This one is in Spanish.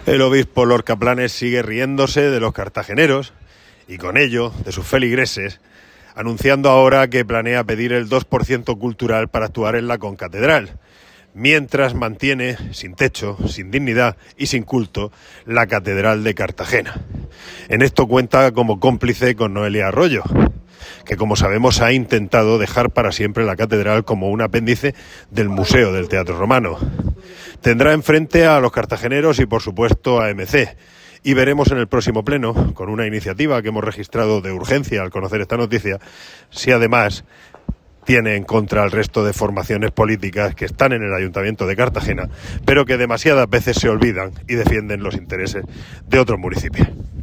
El obispo Lorca Planes sigue riéndose de los cartageneros y con ello de sus feligreses, anunciando ahora que planea pedir el 2% cultural para actuar en la concatedral, mientras mantiene sin techo, sin dignidad y sin culto la Catedral de Cartagena. En esto cuenta como cómplice con Noelia Arroyo, que como sabemos ha intentado dejar para siempre la catedral como un apéndice del Museo del Teatro Romano. Tendrá enfrente a los cartageneros y por supuesto a MC, y veremos en el próximo pleno, con una iniciativa que hemos registrado de urgencia al conocer esta noticia, si además tiene en contra al resto de formaciones políticas que están en el Ayuntamiento de Cartagena, pero que demasiadas veces se olvidan y defienden los intereses de otros municipios.